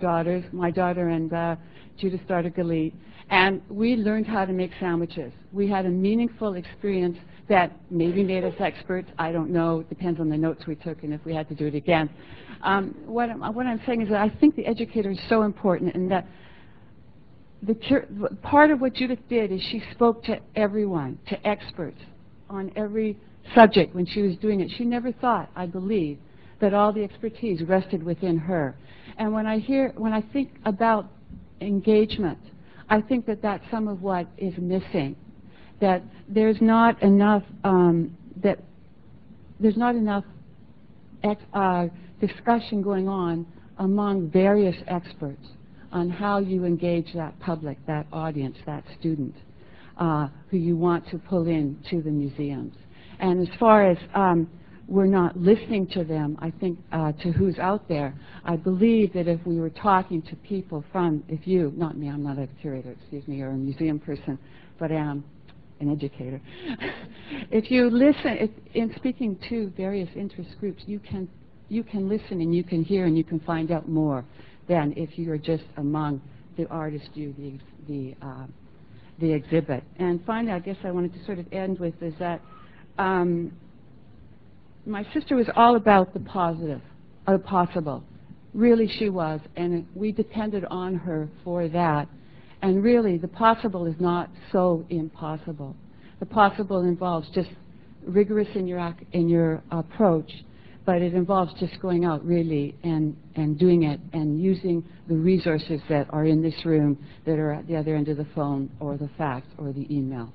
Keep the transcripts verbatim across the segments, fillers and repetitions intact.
daughters, my daughter and uh, Judith's daughter Galit, and we learned how to make sandwiches. We had a meaningful experience that maybe made us experts. I don't know. It depends on the notes we took and if we had to do it again. Um, what, I'm, what I'm saying is that I think the educator is so important, and that the part of what Judith did is she spoke to everyone, to experts on every subject when she was doing it. She never thought, I believe, that all the expertise rested within her. And when I hear, when I think about engagement, I think that that's some of what is missing. That there's not enough, um, that there's not enough ex uh, discussion going on among various experts on how you engage that public, that audience, that student, uh, who you want to pull in to the museums. And as far as um, we're not listening to them, I think, uh, to who's out there, I believe that if we were talking to people from, if you, not me, I'm not a curator, excuse me, or a museum person, but I am an educator. If you listen, if, in speaking to various interest groups, you can, you can listen and you can hear and you can find out more than if you are just among the artists view the, the, uh, the exhibit. And finally, I guess I wanted to sort of end with is that um, my sister was all about the positive, or possible. Really, she was, and we depended on her for that. And really, the possible is not so impossible. The possible involves just rigorous in your ac in your approach, but it involves just going out really and and doing it and using the resources that are in this room, that are at the other end of the phone or the fax or the email.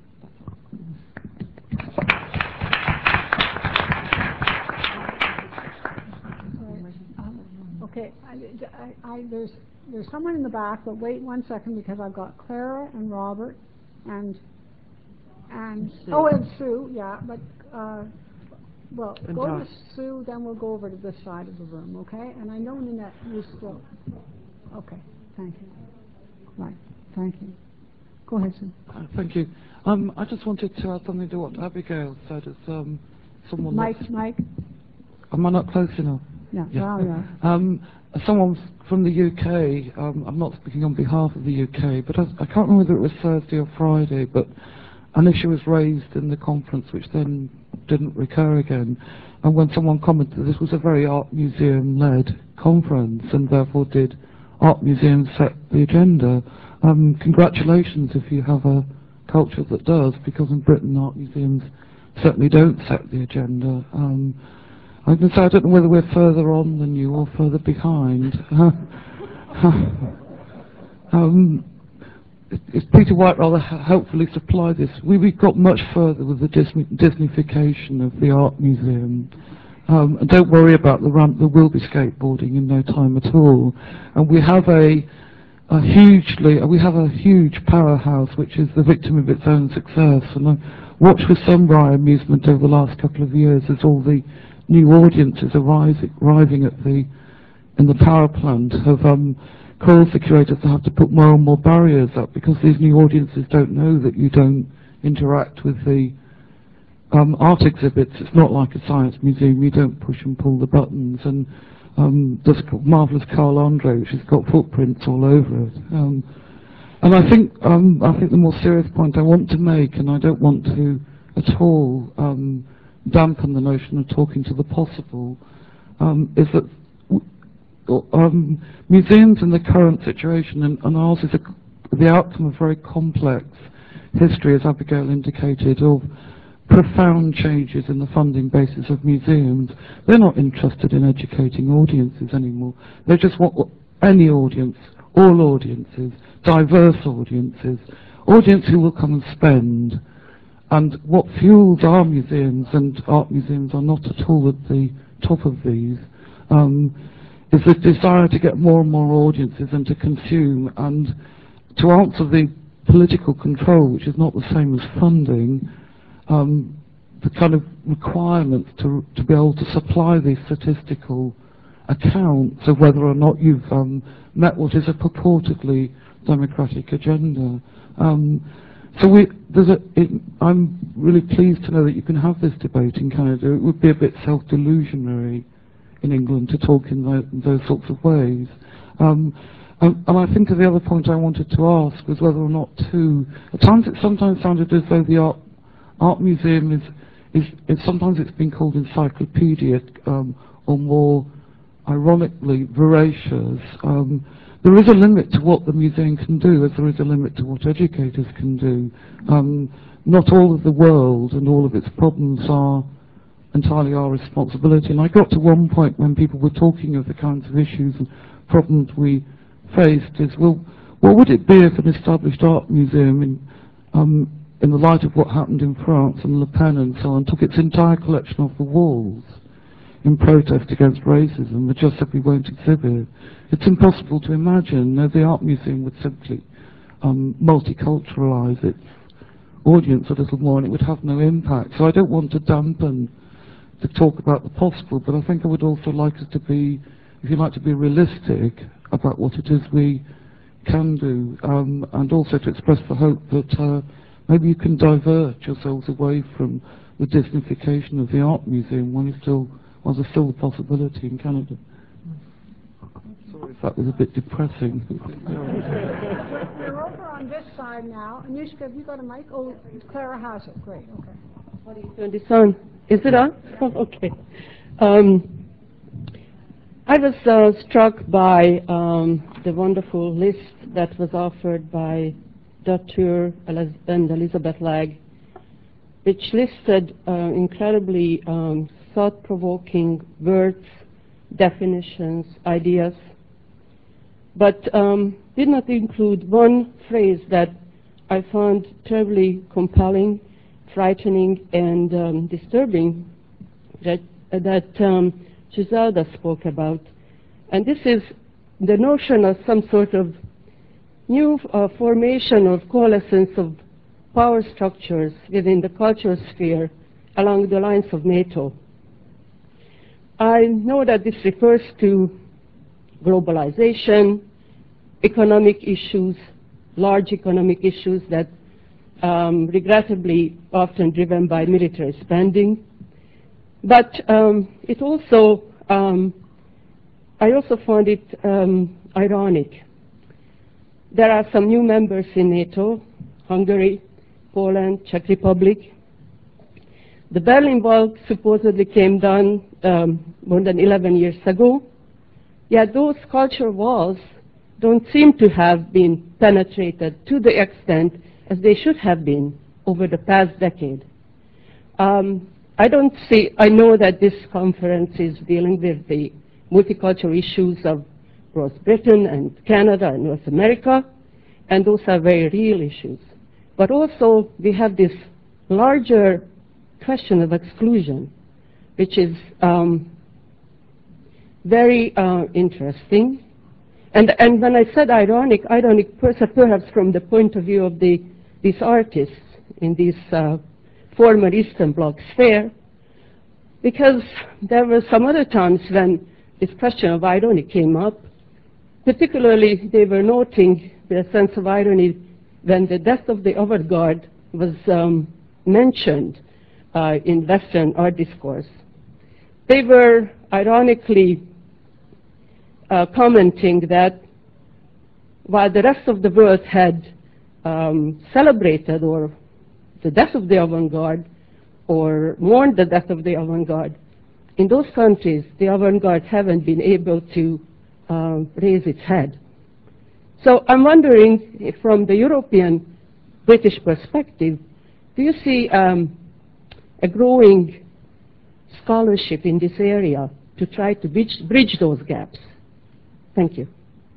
Okay, I, I, I, there's there's someone in the back, but wait one second because I've got Clara and Robert and and Sue. oh and Sue, yeah, but uh, well, and go Josh. to Sue, then we'll go over to this side of the room, okay? And I know Nanette, you still. Okay, thank you. Right, thank you. Go ahead, Sue. Uh, thank you. Um, I just wanted to add something to what Abigail said. As um, someone. Mike, Mike. Am I not close enough? Yeah, yeah. Well, yeah. Um, someone from the U K, um, I'm not speaking on behalf of the U K, but I, I can't remember whether it was Thursday or Friday, but an issue was raised in the conference which then didn't recur again. And when someone commented this was a very art museum-led conference, and therefore did art museums set the agenda. Um, congratulations if you have a culture that does, because in Britain art museums certainly don't set the agenda. Um, I can say I don't know whether we're further on than you or further behind. um, It's Peter White rather helpfully supplied this. We, we got much further with the Disney, Disneyfication of the art museum. Um, and don't worry about the ramp, there will be skateboarding in no time at all. And we have a, a hugely, we have a huge powerhouse which is the victim of its own success. And I watched with some wry amusement over the last couple of years as all the new audiences arising, arriving at the, in the power plant have um, caused the curators to have to put more and more barriers up, because these new audiences don't know that you don't interact with the um, art exhibits. It's not like a science museum, you don't push and pull the buttons. And um, there's a marvellous Carl Andre which has got footprints all over it. Um, and I think, um, I think the more serious point I want to make, and I don't want to at all um, dampen the notion of talking to the possible, um, is that um, museums in the current situation, and, and ours is a, the outcome of very complex history, as Abigail indicated, of profound changes in the funding basis of museums. They're not interested in educating audiences anymore. They just want any audience, all audiences, diverse audiences, audience who will come and spend. And what fuels our museums, and art museums are not at all at the top of these, um, is the desire to get more and more audiences and to consume, and to answer the political control, which is not the same as funding, um, the kind of requirements to, to be able to supply these statistical accounts of whether or not you've um, met what is a purportedly democratic agenda. Um, So we, there's a, it, I'm really pleased to know that you can have this debate in Canada. It would be a bit self-delusionary in England to talk in, the, in those sorts of ways. Um, and, and I think the other point I wanted to ask was whether or not, too, at times it sometimes sounded as though the art, art museum is, is, is, sometimes it's been called encyclopedia, um, or more ironically voracious. Um, there is a limit to what the museum can do, as there is a limit to what educators can do. Um, not all of the world and all of its problems are entirely our responsibility. And I got to one point when people were talking of the kinds of issues and problems we faced is, well, what would it be if an established art museum, in, um, in the light of what happened in France and Le Pen and so on, took its entire collection off the walls in protest against racism, but just said we won't exhibit? It's impossible to imagine. No, the art museum would simply um, multiculturalize its audience a little more, and it would have no impact. So I don't want to dampen to talk about the possible, but I think I would also like us to be, if you like, to be realistic about what it is we can do, um, and also to express the hope that uh, maybe you can divert yourselves away from the Disneyfication of the art museum when it's still, while there's still a possibility in Canada. Sorry if that was a bit depressing. We're over on this side now. Anushka, have you got a mic? Oh, Clara has it. Great, okay. What are you doing this on? Is it on? Okay. Um, I was uh, struck by um, the wonderful list that was offered by Dauteur and Elizabeth Legge, which listed uh, incredibly um, thought-provoking words, definitions, ideas, but um, did not include one phrase that I found terribly compelling, frightening, and um, disturbing, that, uh, that um, Giselda spoke about. And this is the notion of some sort of new uh, formation or coalescence of power structures within the cultural sphere along the lines of NATO. I know that this refers to globalization, economic issues, large economic issues that um, regrettably often driven by military spending. But um, it also, um, I also found it um, ironic. There are some new members in NATO, Hungary, Poland, Czech Republic. The Berlin Wall supposedly came down um, more than eleven years ago, yet those cultural walls don't seem to have been penetrated to the extent as they should have been over the past decade. Um, I don't see, I know that this conference is dealing with the multicultural issues of both Britain and Canada and North America, and those are very real issues. But also we have this larger question of exclusion, which is um, very uh, interesting. And, and when I said ironic, ironic perhaps from the point of view of the, these artists in this uh, former Eastern Bloc sphere, because there were some other times when this question of irony came up. Particularly, they were noting the sense of irony when the death of the avant-garde was um, mentioned uh, in Western art discourse. They were ironically uh, commenting that while the rest of the world had um, celebrated or the death of the avant-garde or mourned the death of the avant-garde, in those countries the avant-garde haven't been able to uh, raise its head. So I'm wondering, if from the European British perspective, do you see um, a growing scholarship in this area to try to bridge, bridge those gaps? Thank you.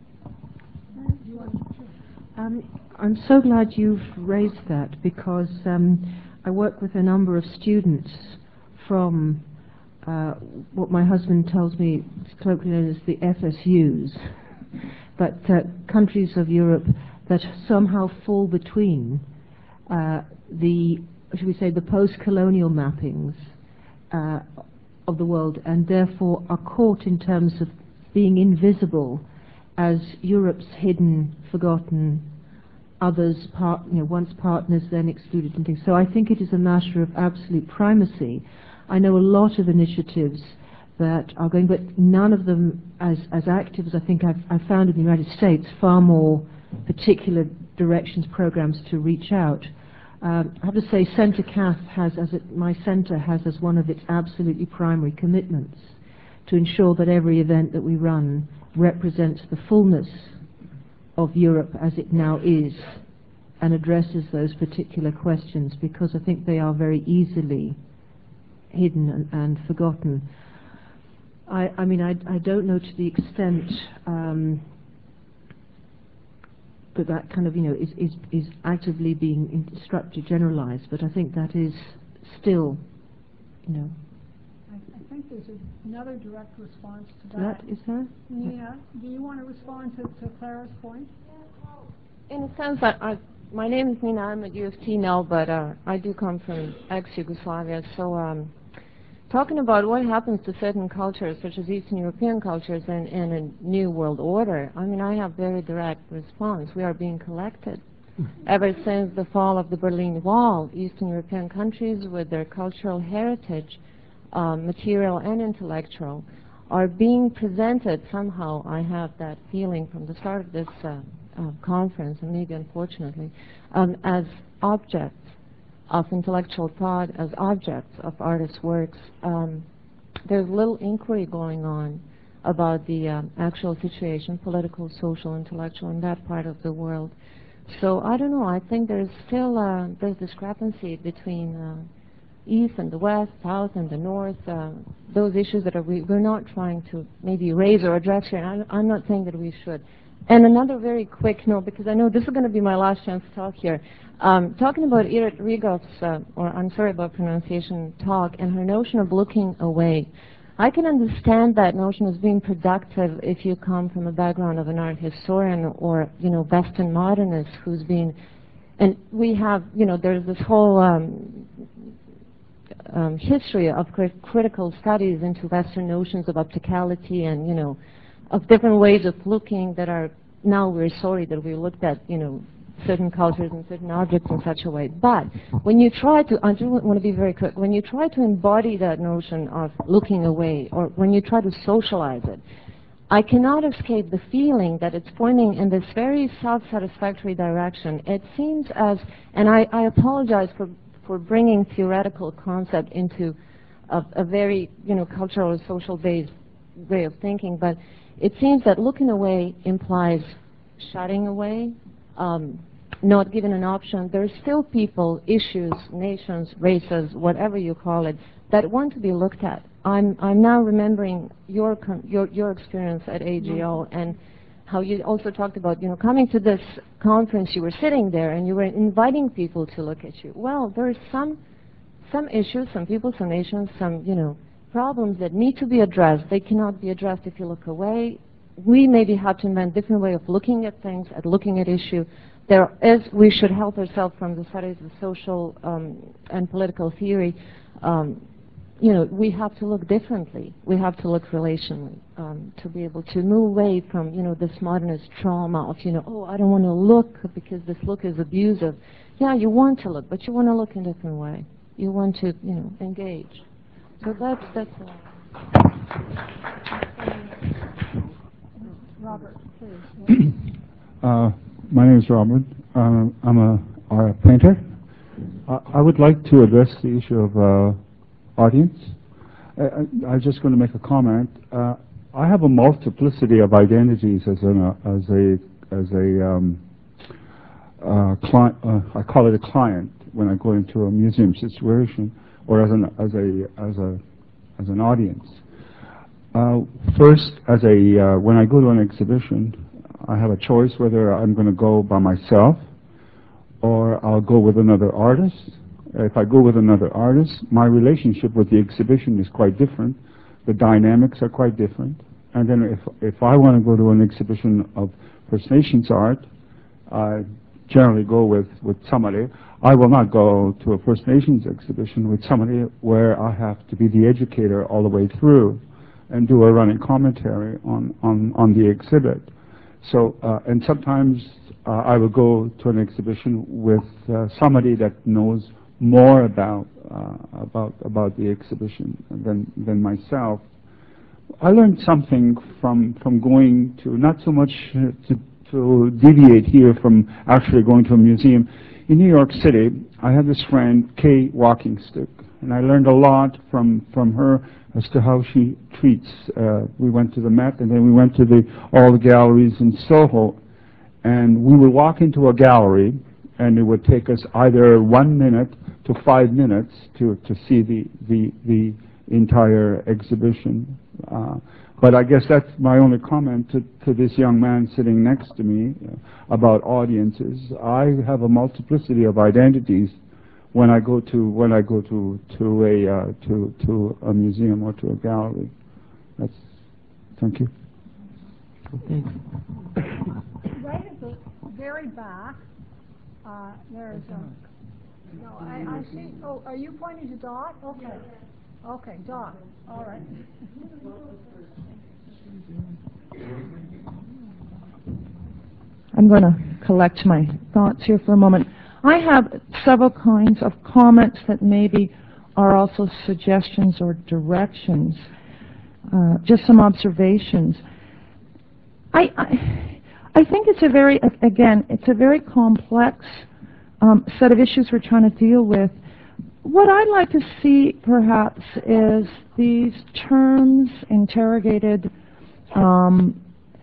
Um, I'm so glad you've raised that, because um, I work with a number of students from uh, what my husband tells me is colloquially known as the F S Us, but uh, countries of Europe that somehow fall between uh, the, should we say, the post-colonial mappings uh, of the world, and therefore are caught in terms of being invisible as Europe's hidden, forgotten, others, part, you know, once partners, then excluded and things. So I think it is a matter of absolute primacy. I know a lot of initiatives that are going, but none of them as, as active as I think I've, I've found in the United States, far more particular directions, programs to reach out. Um, I have to say, Centre C A F has, as it, my centre has as one of its absolutely primary commitments to ensure that every event that we run represents the fullness of Europe as it now is and addresses those particular questions, because I think they are very easily hidden and, and forgotten. I, I mean, I, I don't know to the extent um, that that kind of, you know, is, is, is actively being instructed, generalized, but I think that is still, you know. I, I think there's a, another direct response to that. That is there? Nina, do you want to respond to, to Clara's point? In a sense, that I, my name is Nina. I'm at U of T now, but uh, I do come from ex-Yugoslavia. So um, talking about what happens to certain cultures, such as Eastern European cultures, in, in a new world order, I mean, I have very direct response. We are being collected. Ever since the fall of the Berlin Wall, Eastern European countries with their cultural heritage, um, material and intellectual, are being presented somehow. I have that feeling from the start of this uh, uh, conference, and maybe unfortunately, um, as objects of intellectual thought, as objects of artists' works. Um, there's little inquiry going on about the um, actual situation, political, social, intellectual, in that part of the world. So I don't know, I think there's still uh, there's discrepancy between uh, East and the West, South and the North, uh, those issues that are we, we're not trying to maybe raise or address here, and I, I'm not saying that we should. And another very quick note, because I know this is going to be my last chance to talk here, um, talking about Irit Rigov's, uh, or I'm sorry about pronunciation, talk, and her notion of looking away. I can understand that notion as being productive if you come from a background of an art historian or, you know, Western modernist who's been, and we have, you know, there's this whole um, um, history of crit critical studies into Western notions of opticality and, you know, of different ways of looking that are, now we're sorry that we looked at, you know, certain cultures and certain objects in such a way. But when you try to, I do want to be very quick, when you try to embody that notion of looking away, or when you try to socialize it, I cannot escape the feeling that it's pointing in this very self-satisfactory direction. It seems as, and I, I apologize for, for bringing theoretical concept into a, a very, you know, cultural or social-based way of thinking, but it seems that looking away implies shutting away, um, not given an option. There are still people, issues, nations, races, whatever you call it, that want to be looked at. I'm, I'm now remembering your, your, your experience at A G O and how you also talked about, you know, coming to this conference, you were sitting there and you were inviting people to look at you. Well, there are some, some issues, some people, some nations, some, you know, problems that need to be addressed. They cannot be addressed if you look away. We maybe have to invent different way of looking at things, at looking at issue. There is, we should help ourselves from the studies of social um, and political theory. Um, you know, we have to look differently. We have to look relationally um, to be able to move away from, you know, this modernist trauma of, you know, oh, I don't want to look because this look is abusive. Yeah, you want to look, but you want to look in a different way. You want to, you know, engage. So that's, that's all. Robert, please. uh, my name is Robert. Uh, I'm a, a painter. I, I would like to address the issue of uh, audience. I, I, I'm just going to make a comment. Uh, I have a multiplicity of identities as, an, uh, as a as a um, uh, client. Uh, I call it a client when I go into a museum situation, or as an as a as a as an audience. Uh, first, as a uh, when I go to an exhibition, I have a choice whether I'm going to go by myself or I'll go with another artist. If I go with another artist, my relationship with the exhibition is quite different. The dynamics are quite different. And then if if I want to go to an exhibition of First Nations art, I generally go with with somebody. I will not go to a First Nations exhibition with somebody where I have to be the educator all the way through and do a running commentary on, on, on the exhibit. So, uh, and sometimes uh, I will go to an exhibition with uh, somebody that knows more about, uh, about, about the exhibition than, than myself. I learned something from from going to, not so much uh, to, to deviate here from actually going to a museum. In New York City, I had this friend, Kay Walkingstick, and I learned a lot from, from her as to how she treats. Uh, we went to the Met, and then we went to the all the galleries in Soho, and we would walk into a gallery, and it would take us either one minute to five minutes to, to see the, the, the entire exhibition. Uh, but I guess that's my only comment to, to this young man sitting next to me uh, about audiences. I have a multiplicity of identities when I go to when I go to to a uh, to to a museum or to a gallery. That's thank you. Thanks. Right at the very back, uh, there's a. No, I, I see. Oh, are you pointing to Dot? Okay. Okay, Dot. All right. I'm going to collect my thoughts here for a moment. I have several kinds of comments that maybe are also suggestions or directions, uh, just some observations. I, I, I think it's a very, again, it's a very complex um, set of issues we're trying to deal with. What I'd like to see, perhaps, is these terms interrogated um,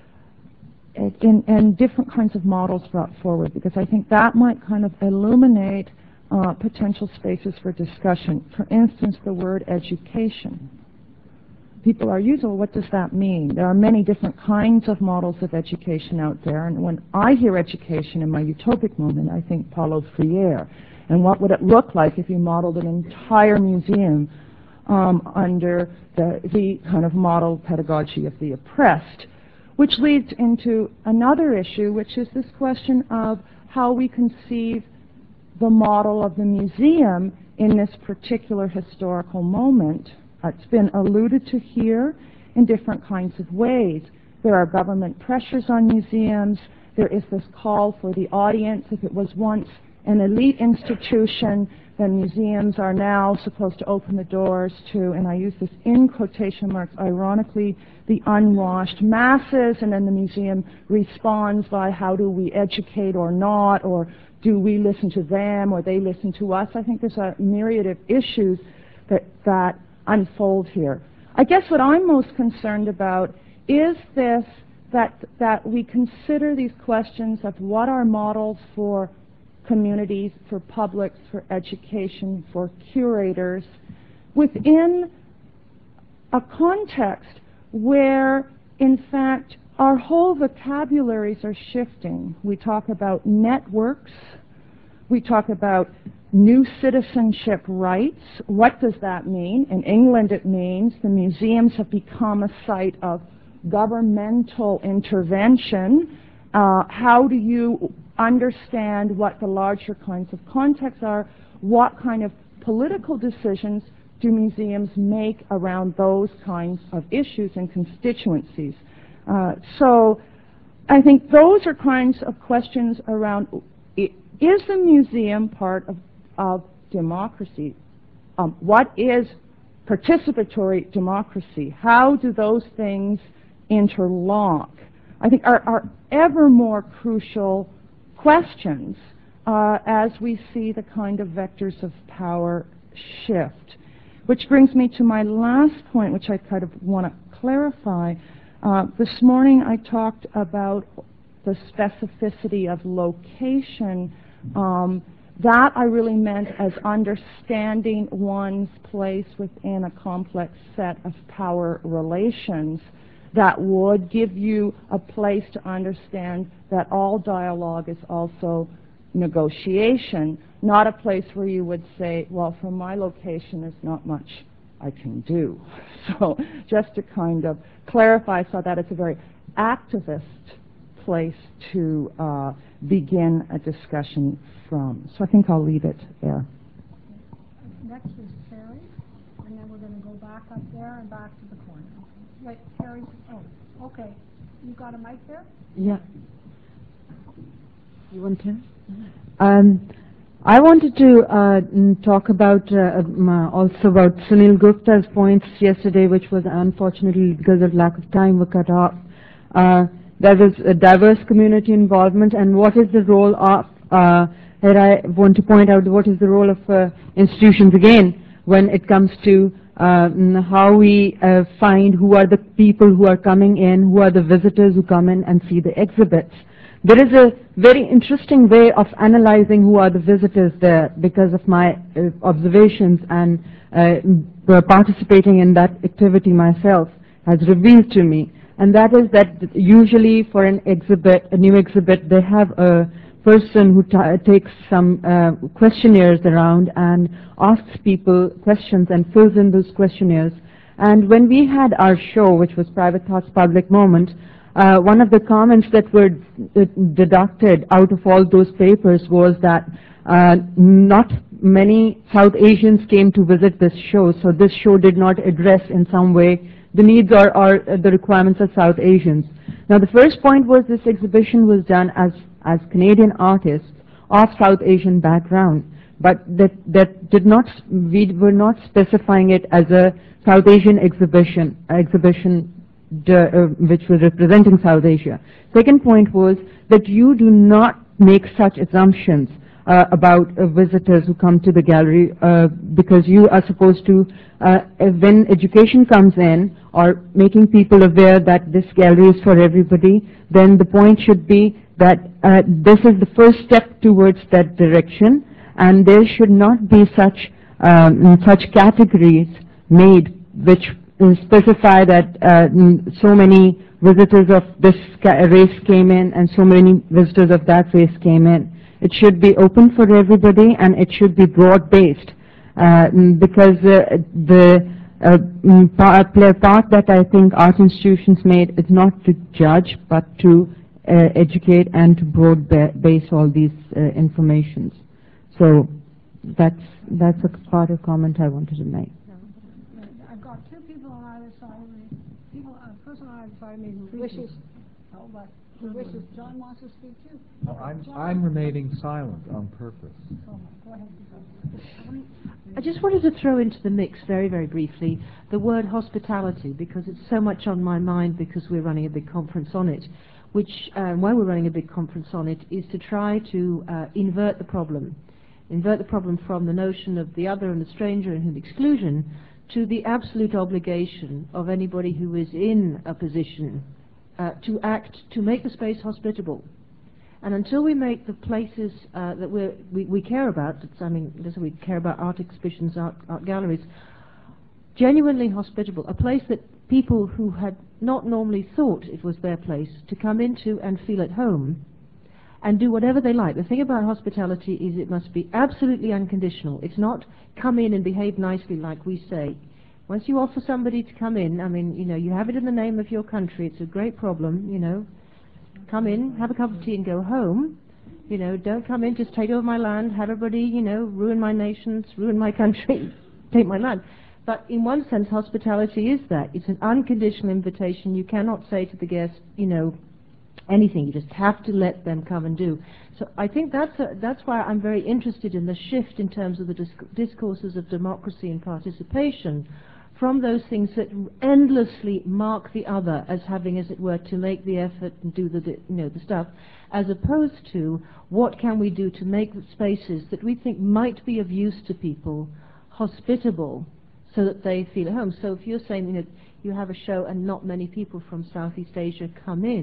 in, in different kinds of models brought forward, because I think that might kind of illuminate uh, potential spaces for discussion. For instance, the word education. People are using, well, what does that mean? There are many different kinds of models of education out there, and when I hear education in my utopic moment, I think Paulo Freire. And what would it look like if you modeled an entire museum um, under the, the kind of model pedagogy of the oppressed? Which leads into another issue, which is this question of how we conceive the model of the museum in this particular historical moment. Uh, it's been alluded to here in different kinds of ways. There are government pressures on museums. There is this call for the audience. If it was once an elite institution, then museums are now supposed to open the doors to, and I use this in quotation marks, ironically, the unwashed masses, and then the museum responds by how do we educate or not, or do we listen to them or they listen to us. I think there's a myriad of issues that, that unfold here. I guess what I'm most concerned about is this, that, that we consider these questions of what are models for communities, for publics, for education, for curators, within a context where, in fact, our whole vocabularies are shifting. We talk about networks. We talk about new citizenship rights. What does that mean? In England, it means the museums have become a site of governmental intervention. Uh, how do you understand what the larger kinds of contexts are? What kind of political decisions do museums make around those kinds of issues and constituencies? Uh, so I think those are kinds of questions around, is the museum part of, of democracy? Um, what is participatory democracy? How do those things interlock? I think are, are ever more crucial questions uh, as we see the kind of vectors of power shift. Which brings me to my last point, which I kind of want to clarify. Uh, this morning I talked about the specificity of location. Um, that I really meant as understanding one's place within a complex set of power relations that would give you a place to understand that all dialogue is also negotiation, not a place where you would say, well, from my location there's not much I can do. So just to kind of clarify so that it's a very activist place to uh, begin a discussion from. So I think I'll leave it there. Next is Terry, and then we're going to go back up there and back to the corner. Wait, Terry, oh, okay. You got a mic there? Yeah. You want to? Um, I wanted to uh, mm, talk about uh, um, uh, also about Sunil Gupta's points yesterday, which was unfortunately because of lack of time were cut off. Uh, there is a diverse community involvement, and what is the role of, uh, and I want to point out what is the role of uh, institutions again when it comes to uh, mm, how we uh, find who are the people who are coming in, who are the visitors who come in and see the exhibits. There is a very interesting way of analyzing who are the visitors there because of my uh, observations and uh, participating in that activity myself has revealed to me. And that is that usually for an exhibit, a new exhibit, they have a person who takes some uh, questionnaires around and asks people questions and fills in those questionnaires. And when we had our show, which was Private Thoughts, Public Moment, Uh, one of the comments that were uh, deducted out of all those papers was that uh, not many South Asians came to visit this show, so this show did not address in some way the needs or, or uh, the requirements of South Asians. Now the first point was this exhibition was done as, as Canadian artists of South Asian background, but that, that did not, we were not specifying it as a South Asian exhibition, exhibition The, uh, which was representing South Asia. Second point was that you do not make such assumptions uh, about uh, visitors who come to the gallery uh, because you are supposed to, uh, when education comes in or making people aware that this gallery is for everybody, then the point should be that uh, this is the first step towards that direction, and there should not be such, um, such categories made which specify that uh, so many visitors of this race came in and so many visitors of that race came in. It should be open for everybody and it should be broad-based uh, because uh, the uh, part, part that I think art institutions made is not to judge but to uh, educate and to broad-base all these uh, informations. So that's, that's a part of comment I wanted to make. Wishes, oh, but who wishes, John wants to speak too. No, I'm, I'm remaining silent on purpose. Oh, go ahead. I just wanted to throw into the mix very, very briefly the word hospitality because it's so much on my mind because we're running a big conference on it, which, uh, why we're running a big conference on it is to try to uh, invert the problem. Invert the problem from the notion of the other and the stranger and exclusion to the absolute obligation of anybody who is in a position uh, to act, to make the space hospitable. And until we make the places uh, that we're, we, we care about, it's, I mean, this, we care about art exhibitions, art, art galleries, genuinely hospitable, a place that people who had not normally thought it was their place to come into and feel at home and do whatever they like. The thing about hospitality is it must be absolutely unconditional. It's not come in and behave nicely like we say. Once you offer somebody to come in, I mean, you know, you have it in the name of your country. It's a great problem, you know. Come in, have a cup of tea and go home. You know, don't come in, just take over my land, have everybody, you know, ruin my nations, ruin my country, take my land. But in one sense, hospitality is that. It's an unconditional invitation. You cannot say to the guest, you know, anything. You just have to let them come and do. So I think that's, a, that's why I'm very interested in the shift in terms of the disc discourses of democracy and participation from those things that endlessly mark the other as having, as it were, to make the effort and do the, you know, the stuff, as opposed to what can we do to make the spaces that we think might be of use to people hospitable so that they feel at home. So if you're saying, you know, you have a show and not many people from Southeast Asia come in,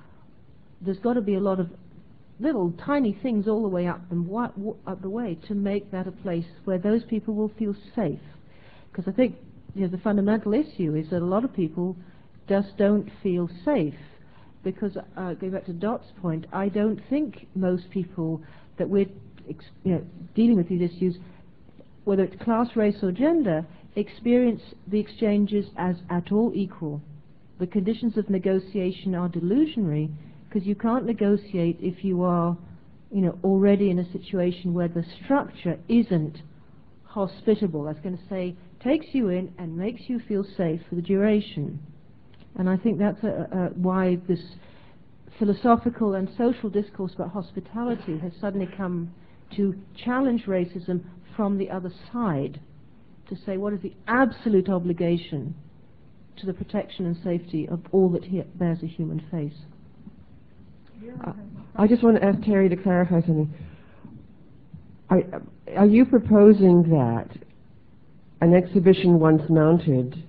there's got to be a lot of little tiny things all the way up and up the way to make that a place where those people will feel safe. Because I think, you know, the fundamental issue is that a lot of people just don't feel safe. Because, uh, going back to Dot's point, I don't think most people that we're ex you know, dealing with these issues, whether it's class, race or gender, experience the exchanges as at all equal. The conditions of negotiation are delusionary because you can't negotiate if you are, you know, already in a situation where the structure isn't hospitable. I was going to say, takes you in and makes you feel safe for the duration. And I think that's a, a, why this philosophical and social discourse about hospitality has suddenly come to challenge racism from the other side, to say what is the absolute obligation to the protection and safety of all that he bears a human face. Uh, I just want to ask Terry to clarify something. Are, are you proposing that an exhibition once mounted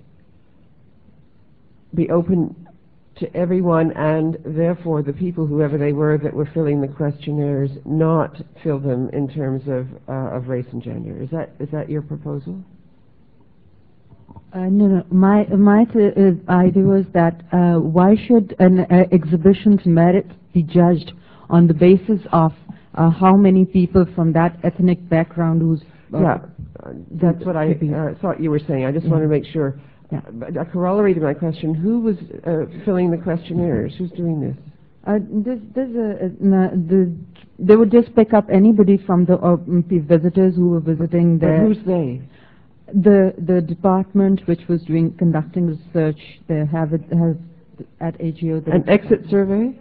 be open to everyone, and therefore the people, whoever they were, that were filling the questionnaires, not fill them in terms of uh, of race and gender? Is that is that your proposal? Uh, no, no. My my th uh, idea was that uh, why should an uh, exhibition's merit be judged on the basis of uh, how many people from that ethnic background who's uh, yeah, uh, that's what I uh, thought you were saying. I just yeah. want to make sure. Yeah. A corollary to my question: who was uh, filling the questionnaires? Who's doing this? Uh, this, this, uh, uh, the, they would just pick up anybody from the uh, visitors who were visiting there. But who's they? The the department which was doing conducting the search. They have it has at A G O. An exit survey.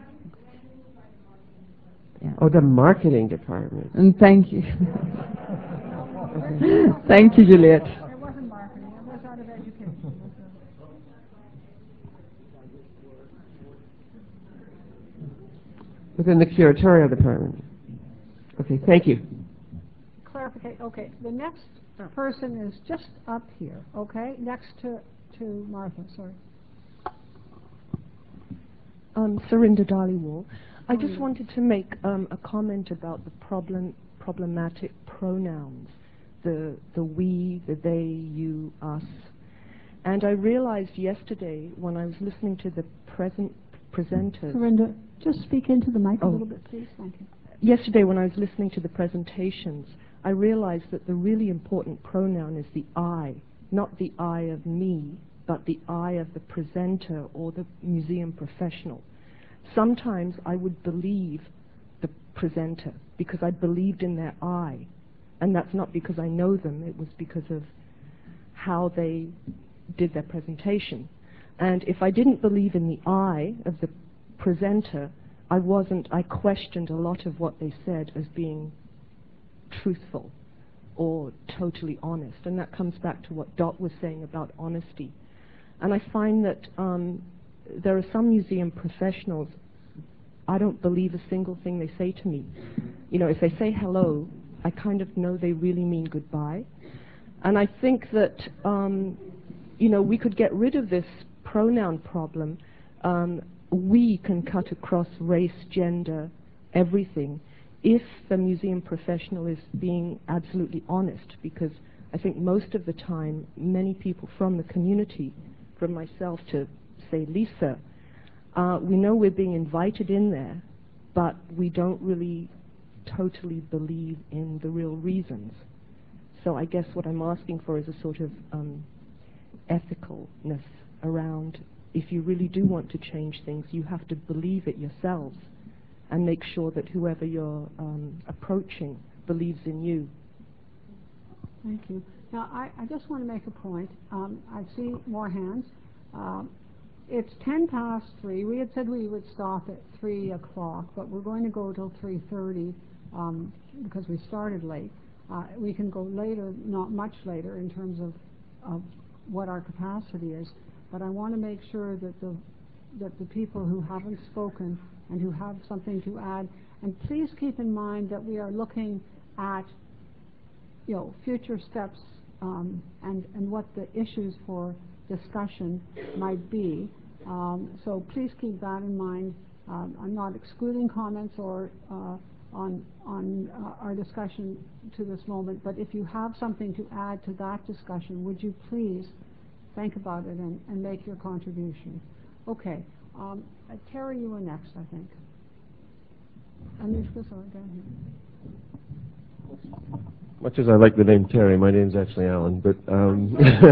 Yeah. Oh, the marketing department. And thank you. Thank you, Juliet. It wasn't marketing, it was out of education. Within the curatorial department. Okay, thank you. Clarification. Okay, the next person is just up here. Okay, next to to Martha. Sorry. Um, Surinder Dhaliwal. I just wanted to make um, a comment about the problem problematic pronouns, the the we, the they, you, us. And I realized yesterday when I was listening to the present presenters. Surinder, just speak into the mic oh. a little bit, please. Thank you. Yesterday when I was listening to the presentations, I realized that the really important pronoun is the I, not the I of me, but the I of the presenter or the museum professional. Sometimes I would believe the presenter because I believed in their I, and that's not because I know them, it was because of how they did their presentation. And if I didn't believe in the I of the presenter, I wasn't, I questioned a lot of what they said as being truthful or totally honest. And that comes back to what Dot was saying about honesty. And I find that um, there are some museum professionals, I don't believe a single thing they say to me. You know, if they say hello, I kind of know they really mean goodbye. And I think that, um, you know, we could get rid of this pronoun problem. Um, we can cut across race, gender, everything, if the museum professional is being absolutely honest, because I think most of the time, many people from the community, from myself to, say, Lisa, uh, we know we're being invited in there, but we don't really totally believe in the real reasons. So I guess what I'm asking for is a sort of um, ethicalness around, if you really do want to change things, you have to believe it yourselves and make sure that whoever you're um, approaching believes in you. Thank you. Now, I, I just want to make a point. Um, I see more hands. Um, it's ten past three. We had said we would stop at three o'clock, but we're going to go till three thirty um, because we started late. Uh, we can go later, not much later, in terms of, of what our capacity is. But I want to make sure that the that the people who haven't spoken and who have something to add, and please keep in mind that we are looking at, you know, future steps um, and and what the issues for discussion might be. Um, so please keep that in mind. Um, I'm not excluding comments or uh, on on uh, our discussion to this moment, but if you have something to add to that discussion, would you please think about it and, and make your contribution. Okay. Um, uh, Terry, you were next, I think. Anushka, sorry, down here. Much as I like the name Terry, my name's actually Alan, but um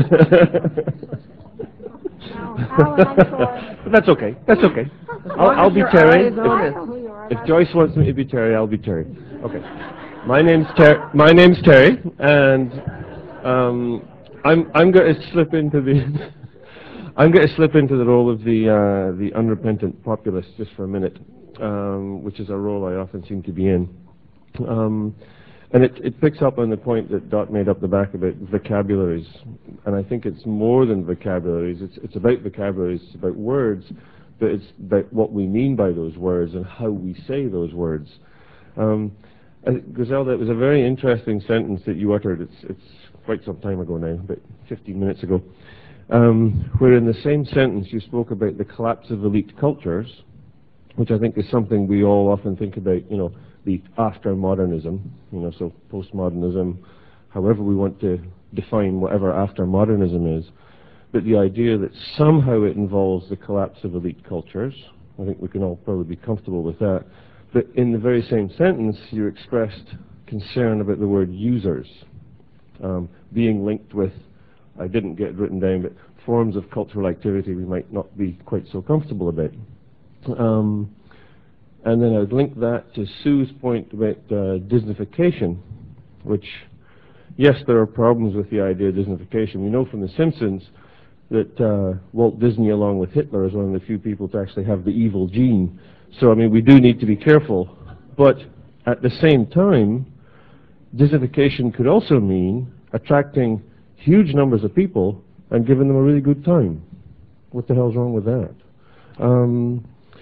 Alan, Alan, I'm sorry. But that's okay. That's okay. I'll, I'll be Terry. If, if, if Joyce wants me to be Terry, I'll be Terry. Okay. My name's Ter my name's Terry, and um I'm I'm going to slip into the I'm going to slip into the role of the uh, the unrepentant populist just for a minute, um, which is a role I often seem to be in. Um, And it, it picks up on the point that Dot made up the back about vocabularies. And I think it's more than vocabularies. It's, it's about vocabularies, it's about words, but it's about what we mean by those words and how we say those words. Um, uh, Griselda, it was a very interesting sentence that you uttered. It's, it's quite some time ago now, about fifteen minutes ago, um, where in the same sentence you spoke about the collapse of elite cultures, which I think is something we all often think about, you know, the after-modernism, you know, so postmodernism, however we want to define whatever after-modernism is, but the idea that somehow it involves the collapse of elite cultures. I think we can all probably be comfortable with that. But in the very same sentence, you expressed concern about the word users um, being linked with, I didn't get it written down, but forms of cultural activity we might not be quite so comfortable about. Um, and then I would link that to Sue's point about uh, Disneyfication, which, yes, there are problems with the idea of Disneyfication. We know from The Simpsons that uh, Walt Disney, along with Hitler, is one of the few people to actually have the evil gene. So, I mean, we do need to be careful. But at the same time, Disneyfication could also mean attracting huge numbers of people and giving them a really good time. What the hell's wrong with that? Um,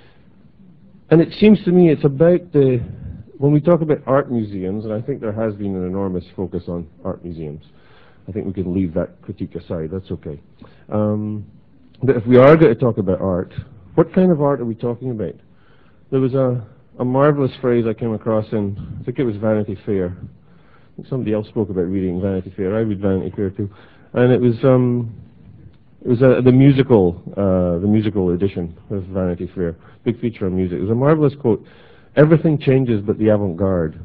and it seems to me it's about the, when we talk about art museums, and I think there has been an enormous focus on art museums. I think we can leave that critique aside, that's okay. Um, but if we are going to talk about art, what kind of art are we talking about? There was a, a marvelous phrase I came across in, I think it was Vanity Fair. I think somebody else spoke about reading Vanity Fair. I read Vanity Fair too. And it was, um, it was uh, the musical, uh, the musical edition of Vanity Fair, big feature on music. It was a marvelous quote, "Everything changes but the avant-garde."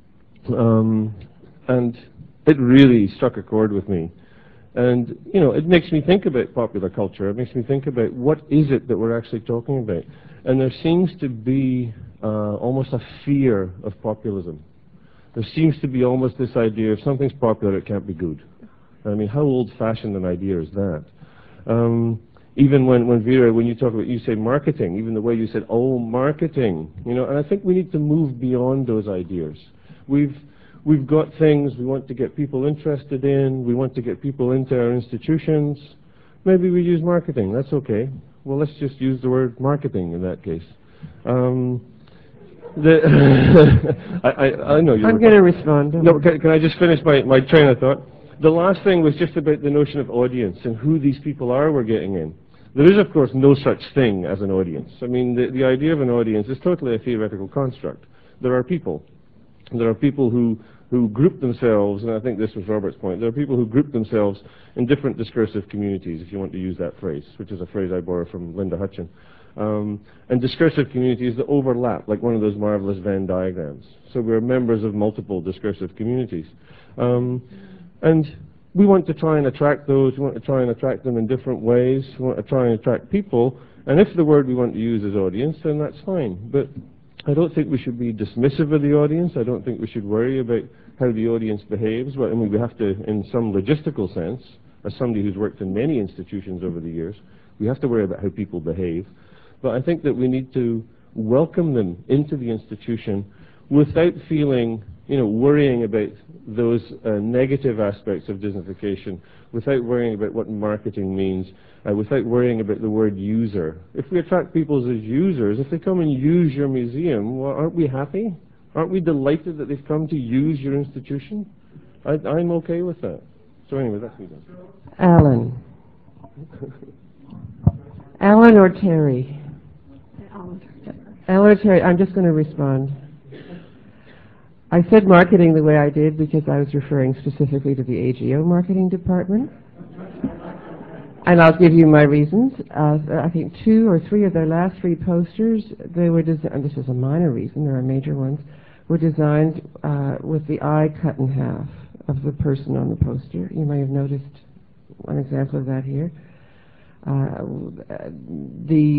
Um, and it really struck a chord with me. And, you know, it makes me think about popular culture. It makes me think about what is it that we're actually talking about. And there seems to be uh, almost a fear of populism. There seems to be almost this idea, if something's popular, it can't be good. I mean, how old-fashioned an idea is that? Um, even when, when Vera, when you talk about, you say marketing, even the way you said, oh, marketing, you know, and I think we need to move beyond those ideas. We've, we've got things we want to get people interested in, we want to get people into our institutions. Maybe we use marketing, that's okay. Well, let's just use the word marketing in that case. Um, the I, I, I know you're... I'm going to respond. No, can, can I just finish my, my train of thought? The last thing was just about the notion of audience and who these people are we're getting in. There is, of course, no such thing as an audience. I mean, the, the idea of an audience is totally a theoretical construct. There are people. There are people who, who group themselves, and I think this was Robert's point, there are people who group themselves in different discursive communities, if you want to use that phrase, which is a phrase I borrowed from Linda Hutchin. Um, and discursive communities that overlap, like one of those marvelous Venn diagrams. So we're members of multiple discursive communities. Um, and we want to try and attract those, we want to try and attract them in different ways, we want to try and attract people, and if the word we want to use is audience, then that's fine. But I don't think we should be dismissive of the audience, I don't think we should worry about how the audience behaves, but I mean, we have to, in some logistical sense, as somebody who's worked in many institutions over the years, we have to worry about how people behave. But I think that we need to welcome them into the institution without feeling, you know, worrying about those uh, negative aspects of Disneyfication, without worrying about what marketing means, uh, without worrying about the word user. If we attract people as users, if they come and use your museum, well, aren't we happy? Aren't we delighted that they've come to use your institution? I, I'm okay with that. So anyway, that's me done. Alan. Alan or Terry? Alan or Terry, I'm just going to respond. I said marketing the way I did because I was referring specifically to the A G O marketing department. And I'll give you my reasons. Uh, I think two or three of their last three posters, they were designed, and this is a minor reason, there are major ones, were designed uh, with the eye cut in half of the person on the poster. You may have noticed one example of that here. Uh, the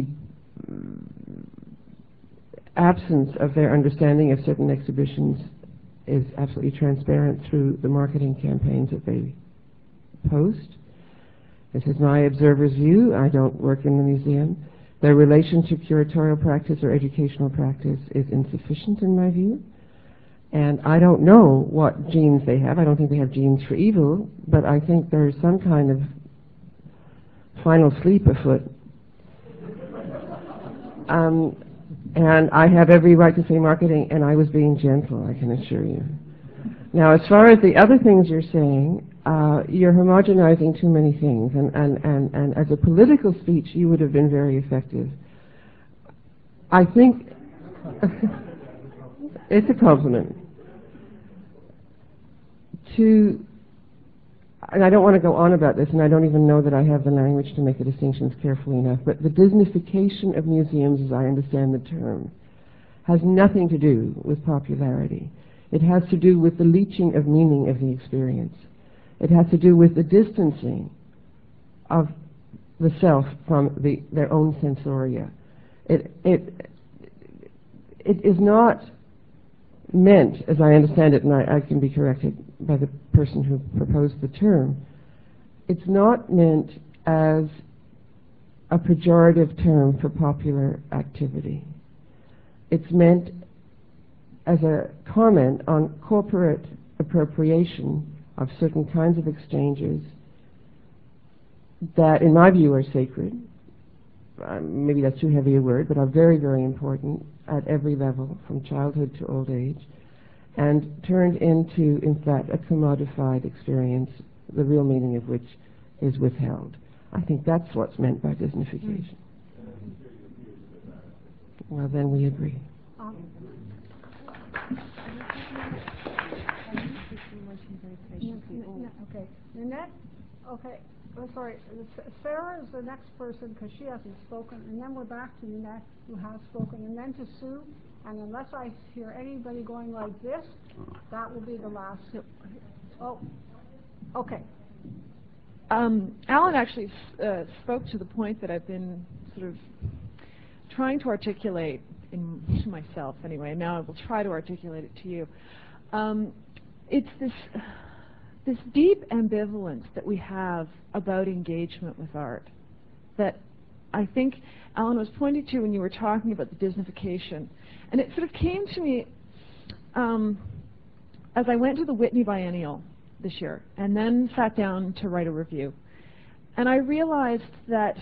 absence of their understanding of certain exhibitions is absolutely transparent through the marketing campaigns that they post. This is my observer's view. I don't work in the museum. Their relation to curatorial practice or educational practice is insufficient in my view. And I don't know what genes they have. I don't think they have genes for evil, but I think there's some kind of final sleep afoot. Um, and I have every right to say marketing, and I was being gentle, I can assure you. Now, as far as the other things you're saying, uh, you're homogenizing too many things, and, and, and, and as a political speech, you would have been very effective. I think it's a compliment. To, and I don't want to go on about this, and I don't even know that I have the language to make the distinctions carefully enough, but the Disneyfication of museums, as I understand the term, has nothing to do with popularity. It has to do with the leaching of meaning of the experience. It has to do with the distancing of the self from the, their own sensoria. It, it, it is not meant, as I understand it, and I, I can be corrected by the person who proposed the term, it's not meant as a pejorative term for popular activity. It's meant as a comment on corporate appropriation of certain kinds of exchanges that, in my view, are sacred. Uh, maybe that's too heavy a word, but are very, very important at every level, from childhood to old age, and turned into, in fact, a commodified experience, the real meaning of which is withheld. I think that's what's meant by Disneyfication. Mm. Well, then we agree. Um. Okay, Nanette. Okay, oh, sorry. Sarah is the next person because she hasn't spoken, and then we're back to Nanette, who has spoken, and then to Sue. And unless I hear anybody going like this, that will be the last. Oh, okay. Um, Alan actually uh, spoke to the point that I've been sort of trying to articulate in, to myself anyway, and now I will try to articulate it to you. Um, it's this, this deep ambivalence that we have about engagement with art that I think Alan was pointing to when you were talking about the Disneyfication. And it sort of came to me um, as I went to the Whitney Biennial this year and then sat down to write a review. And I realized that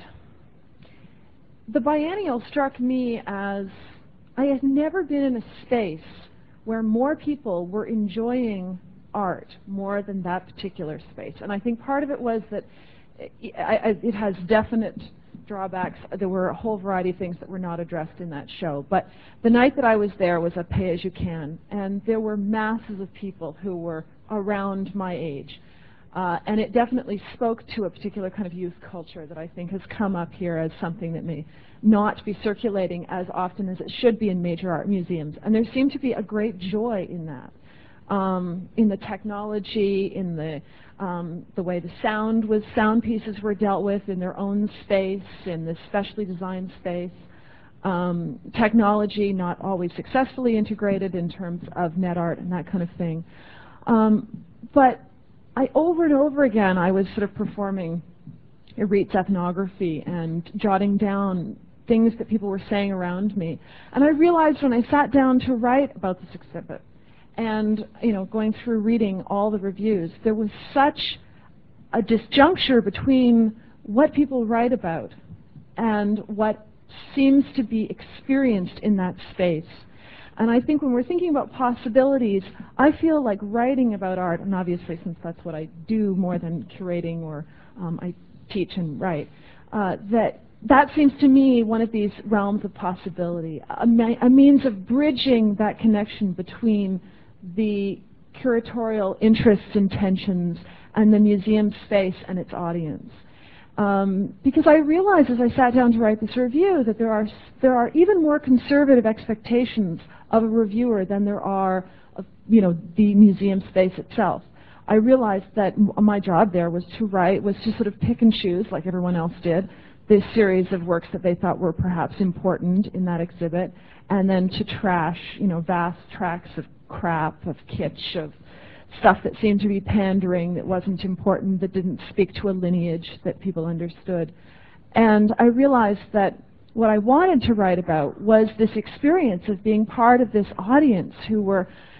the Biennial struck me as I had never been in a space where more people were enjoying art more than that particular space. And I think part of it was that it, I, it has definite drawbacks. There were a whole variety of things that were not addressed in that show. But the night that I was there was a pay-as-you-can, and there were masses of people who were around my age. Uh, and it definitely spoke to a particular kind of youth culture that I think has come up here as something that may not be circulating as often as it should be in major art museums. And there seemed to be a great joy in that, um, in the technology, in the um, the way the sound was, sound pieces were dealt with in their own space, in this specially designed space. Um, technology not always successfully integrated in terms of net art and that kind of thing. Um, but I, over and over again, I was sort of performing Irit's ethnography and jotting down things that people were saying around me. And I realized when I sat down to write about this exhibit and, you know, going through reading all the reviews, there was such a disjuncture between what people write about and what seems to be experienced in that space. And I think when we're thinking about possibilities, I feel like writing about art, and obviously since that's what I do more than curating or um, I teach and write, uh, that that seems to me one of these realms of possibility, a, a means of bridging that connection between the curatorial interests, intentions, and the museum space and its audience. Um, because I realized as I sat down to write this review that there are, there are even more conservative expectations of a reviewer than there are of, you know, the museum space itself. I realized that m my job there was to write, was to sort of pick and choose, like everyone else did, this series of works that they thought were perhaps important in that exhibit, and then to trash, you know, vast tracts of crap, of kitsch, of stuff that seemed to be pandering, that wasn't important, that didn't speak to a lineage that people understood. And I realized that what I wanted to write about was this experience of being part of this audience who were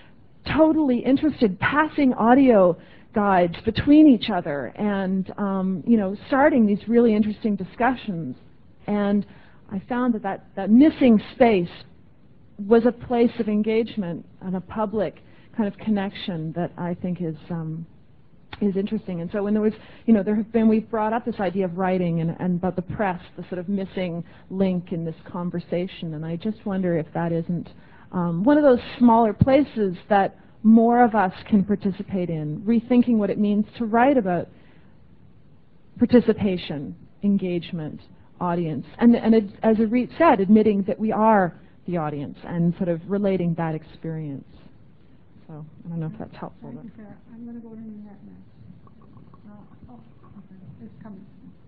totally interested, passing audio guides between each other and, um, you know, starting these really interesting discussions. And I found that, that that missing space was a place of engagement and a public kind of connection that I think is um, is interesting. And so when there was, you know, there have been, we've brought up this idea of writing and, and about the press, the sort of missing link in this conversation. And I just wonder if that isn't um, one of those smaller places that more of us can participate in, rethinking what it means to write about participation, engagement, audience. And, and it, as Arit said, admitting that we are the audience and sort of relating that experience. So I don't know if that's helpful. Thank you, Sarah. I'm going to go to Nanette next. Uh, oh, okay. It's coming.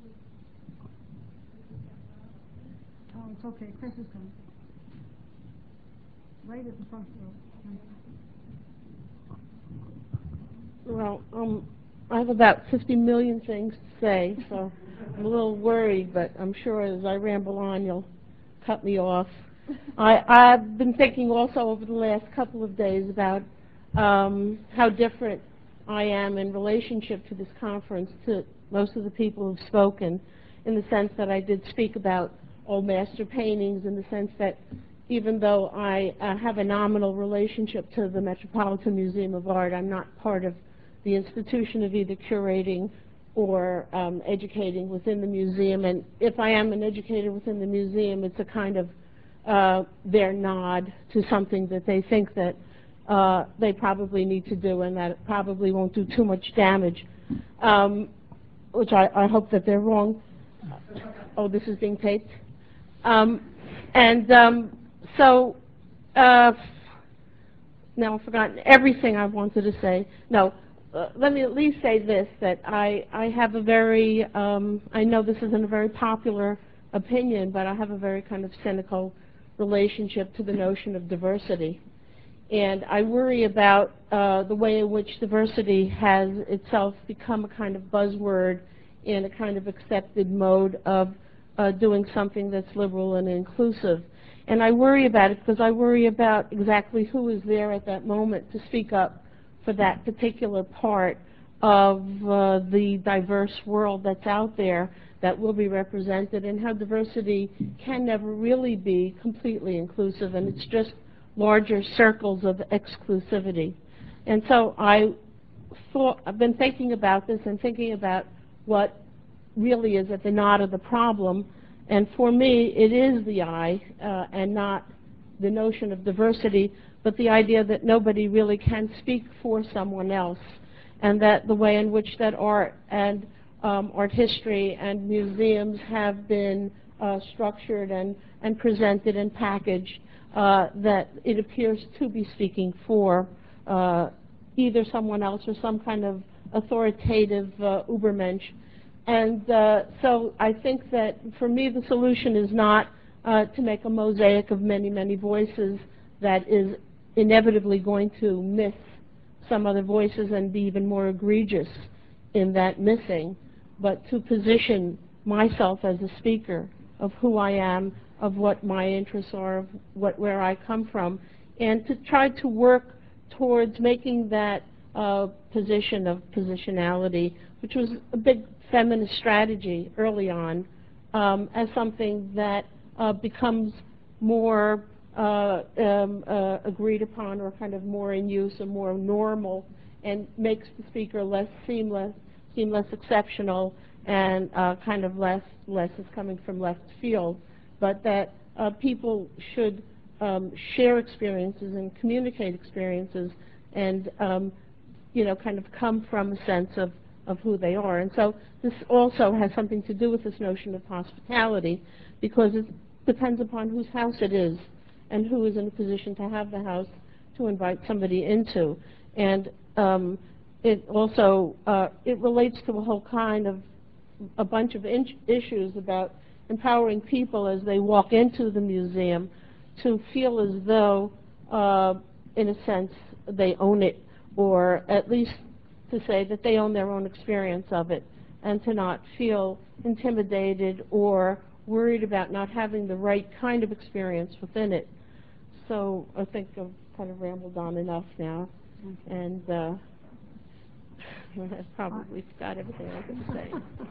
Oh, it's okay. Chris is coming. Right at the front row. Well, um, I have about fifty million things to say, so I'm a little worried, but I'm sure as I ramble on, you'll cut me off. I, I've been thinking also over the last couple of days about um, how different I am in relationship to this conference to most of the people who've spoken, in the sense that I did speak about old master paintings, in the sense that even though I uh, have a nominal relationship to the Metropolitan Museum of Art, I'm not part of the institution of either curating or um, educating within the museum. And if I am an educator within the museum, it's a kind of uh, their nod to something that they think that uh, they probably need to do, and that it probably won't do too much damage, um, which I, I hope that they're wrong. Oh, this is being taped. Um, and um, so, uh, now I've forgotten everything I wanted to say. No. Uh, let me at least say this, that I, I have a very, um, I know this isn't a very popular opinion, but I have a very kind of cynical relationship to the notion of diversity. And I worry about uh, the way in which diversity has itself become a kind of buzzword in a kind of accepted mode of uh, doing something that's liberal and inclusive. And I worry about it because I worry about exactly who is there at that moment to speak up for that particular part of uh, the diverse world that's out there that will be represented, and how diversity can never really be completely inclusive, and it's just larger circles of exclusivity. And so I thought, I've been thinking about this and thinking about what really is at the knot of the problem, and for me it is the I uh, and not the notion of diversity, but the idea that nobody really can speak for someone else, and that the way in which that art and um, art history and museums have been uh, structured and, and presented and packaged, uh, that it appears to be speaking for uh, either someone else or some kind of authoritative uh, Übermensch. And uh, so I think that for me the solution is not uh, to make a mosaic of many, many voices that is inevitably going to miss some other voices and be even more egregious in that missing, but to position myself as a speaker of who I am, of what my interests are, of what, where I come from, and to try to work towards making that uh, position of positionality, which was a big feminist strategy early on, um, as something that uh, becomes more Uh, um, uh, agreed upon, or kind of more in use, or more normal, and makes the speaker less seamless, seem less exceptional, and uh, kind of less less is coming from left field. But that uh, people should um, share experiences and communicate experiences, and um, you know, kind of come from a sense of of who they are. And so this also has something to do with this notion of hospitality, because it depends upon whose house it is, and who is in a position to have the house to invite somebody into. And um, it also, uh, it relates to a whole kind of, a bunch of issues about empowering people as they walk into the museum to feel as though, uh, in a sense, they own it, or at least to say that they own their own experience of it, and to not feel intimidated or worried about not having the right kind of experience within it. So I think I've kind of rambled on enough now. And uh, I've probably forgot everything I was going to say.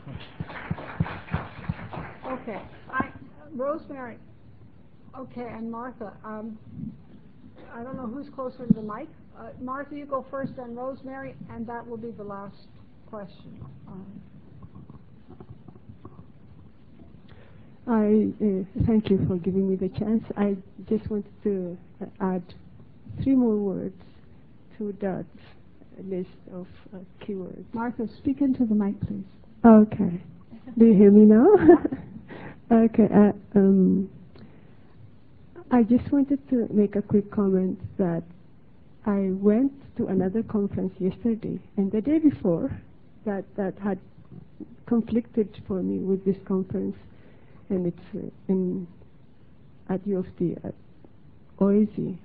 Okay, I, Rosemary, okay, and Martha, um, I don't know who's closer to the mic. Uh, Martha, you go first, then Rosemary, and that will be the last question. Um, I uh, thank you for giving me the chance. I just wanted to uh, add three more words to that list of uh, keywords. Martha, speak into the mic, please. Okay. Do you hear me now? Okay. Uh, um, I just wanted to make a quick comment that I went to another conference yesterday, and the day before that that had conflicted for me with this conference, and it's uh, in at U of T at O A Z.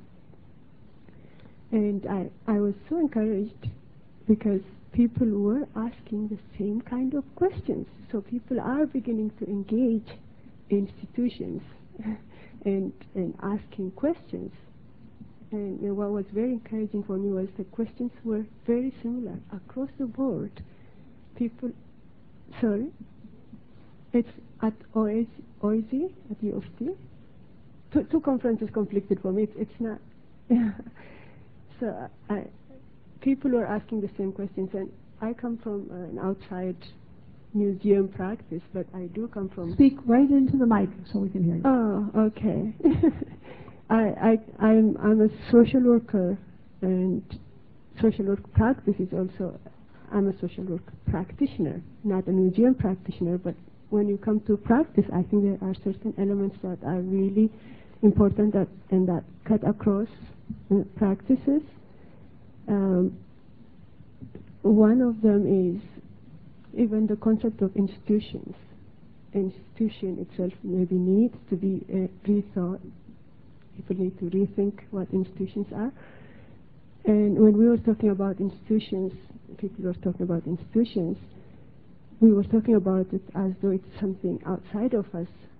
And I, I was so encouraged because people were asking the same kind of questions. So people are beginning to engage institutions and, and asking questions. And, and what was very encouraging for me was the questions were very similar across the board. People, sorry, it's at O A Z, at U of T. Two, two conferences conflicted for me. It's, it's not. So I, people were asking the same questions, and I come from an outside museum practice, but I do come from... Speak right into the mic so we can hear you. Oh, okay. I, I, I'm, I'm a social worker, and social work practice is also, I'm a social work practitioner, not a museum practitioner, but when you come to practice, I think there are certain elements that are really important that, and that cut across uh, practices. Um, one of them is even the concept of institutions. Institution itself maybe needs to be uh, rethought. People need to rethink what institutions are. And when we were talking about institutions, people were talking about institutions, we were talking about it as though it's something outside of us,